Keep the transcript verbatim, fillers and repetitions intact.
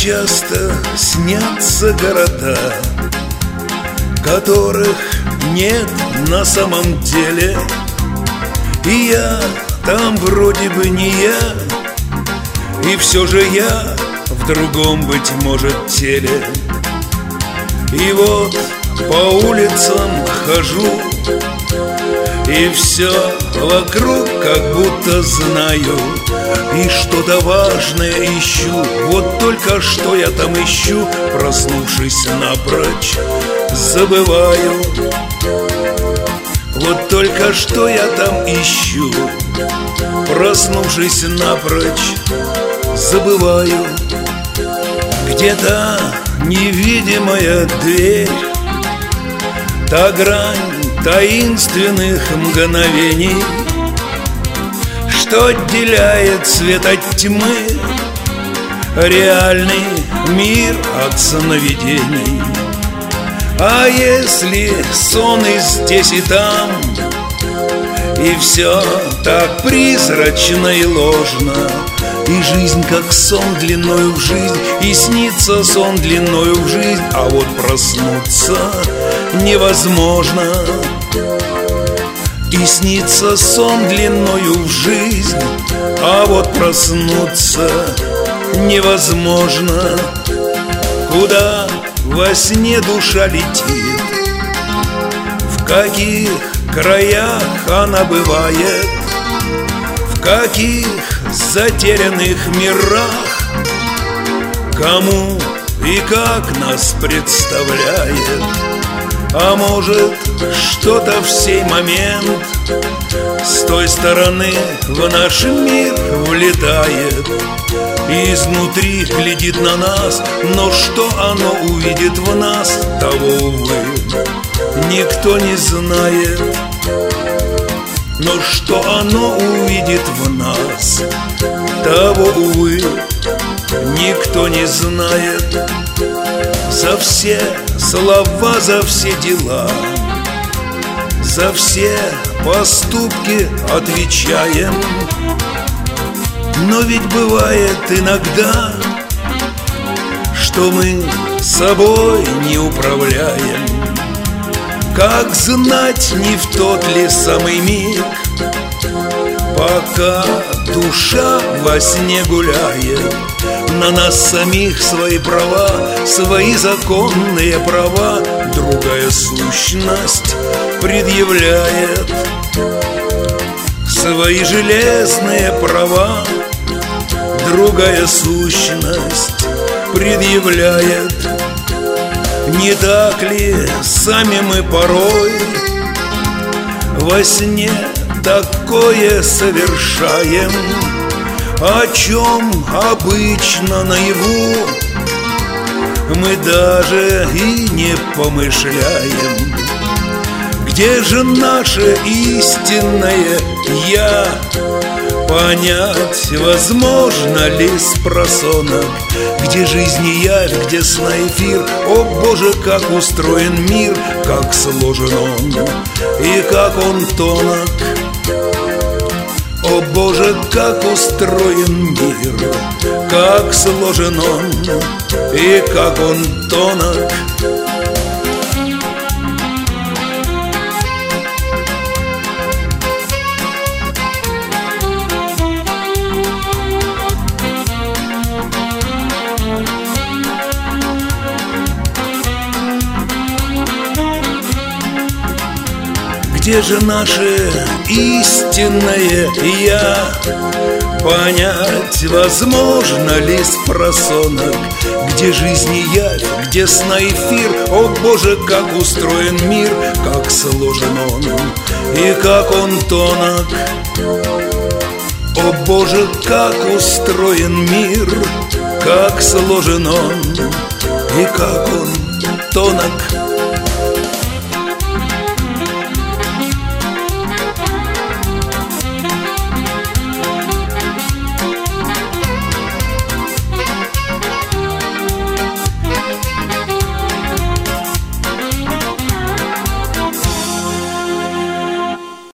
часто снятся города, которых нет на самом деле. И я там вроде бы не я, и все же я в другом, быть может, теле. И вот по улицам хожу, и все вокруг как будто знаю, и что-то важное ищу. Вот только что я там ищу, проснувшись напрочь, забываю. Вот только что я там ищу, проснувшись напрочь, забываю. Где-то невидимая дверь, та грань таинственных мгновений, что отделяет свет от тьмы, реальный мир от сновидений. А если сон и здесь, и там, и все так призрачно и ложно, и жизнь как сон длиною в жизнь, и снится сон длиною в жизнь, а вот проснуться невозможно. И снится сон длиною в жизнь, а вот проснуться невозможно. Куда во сне душа летит, в каких краях она бывает, в каких затерянных мирах, кому и как нас представляет. А может, что-то в сей момент с той стороны в наш мир влетает и изнутри глядит на нас, но что оно увидит в нас, того, увы, никто не знает. Но что оно увидит в нас, того, увы, никто не знает. За все слова, за все дела, за все поступки отвечаем. Но ведь бывает иногда, что мы собой не управляем. Как знать, не в тот ли самый миг, пока душа во сне гуляет, на нас самих свои права, свои законные права другая сущность предъявляет. Свои железные права другая сущность предъявляет. Не так ли сами мы порой во сне такое совершаем, о чем обычно наяву мы даже и не помышляем? Где же наше истинное «Я»? Понять возможно ли спросонок? Где жизнь и явь, где сна эфир? О Боже, как устроен мир, как сложен он и как он тонок. О Боже, как устроен мир, как сложен он и как он тонок. Где же наше истинное «Я»? Понять возможно ли спросонок? Где жизнь и явь, где сна эфир? О Боже, как устроен мир, как сложен он и как он тонок. О Боже, как устроен мир, как сложен он и как он тонок.